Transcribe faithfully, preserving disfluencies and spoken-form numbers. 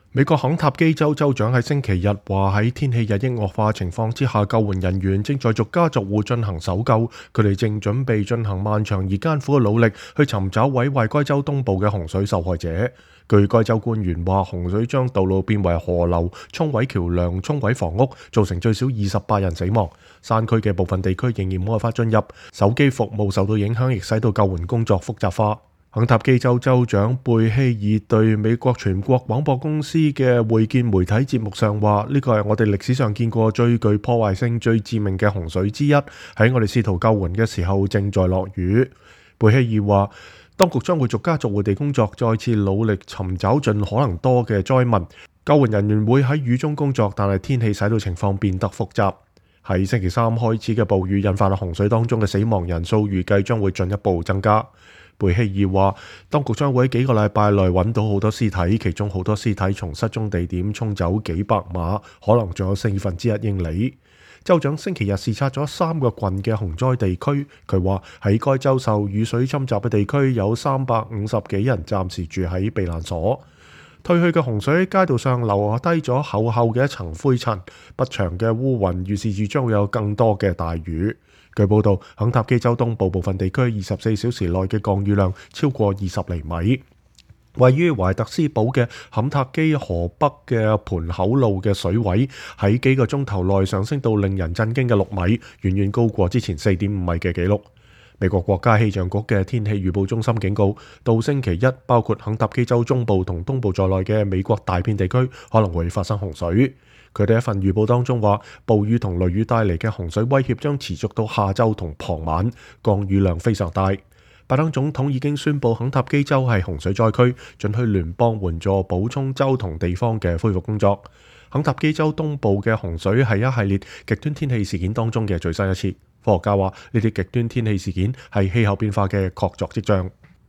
美國肯塔基州州長喺星期日話，喺天氣日益惡化情況之下，救援人員正在逐家逐戶進行搜救，佢哋正準備進行漫長而艱苦嘅努力，去尋找毀壞該州東部嘅洪水受害者。據該州官員話，洪水將道路變為河流，沖毀橋樑，沖毀房屋，造成最少二十八人死亡。山區嘅部分地區仍然冇辦法進入，手機服務受到影響，亦使到救援工作複雜化。肯塔基州州長貝希爾對美國全國廣播公司嘅會見媒體節目上話，呢個係我哋歷史上見過最具破壞性、最致命嘅洪水之一。喺我哋試圖救援嘅時候，正在落雨。貝希爾話，當局將會逐家逐戶地工作，再次努力尋找盡可能多嘅災民。救援人員會喺雨中工作，但係天氣使到情況變得複雜。喺星期三開始嘅暴雨引發洪水當中嘅死亡人數預計將會進一步增加。貝希爾話，當局將會喺幾個禮拜內揾到好多屍體，其中好多屍體從失蹤地點沖走幾百碼，可能仲有四分之一英里。州長星期日視察咗三個郡嘅洪災地區，佢話喺該州受雨水侵襲嘅地區有三百五十幾人暫時住喺避難所。退去嘅洪水喺街道上留低咗厚厚嘅一層灰塵，不長嘅烏雲預示住將會有更多嘅大雨。據報道，肯塔基州東部部分地區二十四小時內嘅降雨量超過二十厘米。位於懷特斯堡嘅肯塔基河北嘅盤口路嘅水位喺幾個鐘頭內上升到令人震驚嘅六米，遠遠高過之前四點五米嘅紀錄。美國國家氣象局嘅天氣預報中心警告，到星期一，包括肯塔基州中部同東部在內嘅美國大片地區可能會發生洪水。佢哋一份預報當中話，暴雨同雷雨帶嚟嘅洪水威脅將持續到下週同傍晚，降雨量非常大。拜登總統已經宣布肯塔基州係洪水災區，准許聯邦援助補充州同地方嘅恢復工作。肯塔基州東部嘅洪水係一系列極端天氣事件當中嘅最新一次。科學家話，呢啲極端天氣事件係氣候變化嘅確鑿跡象。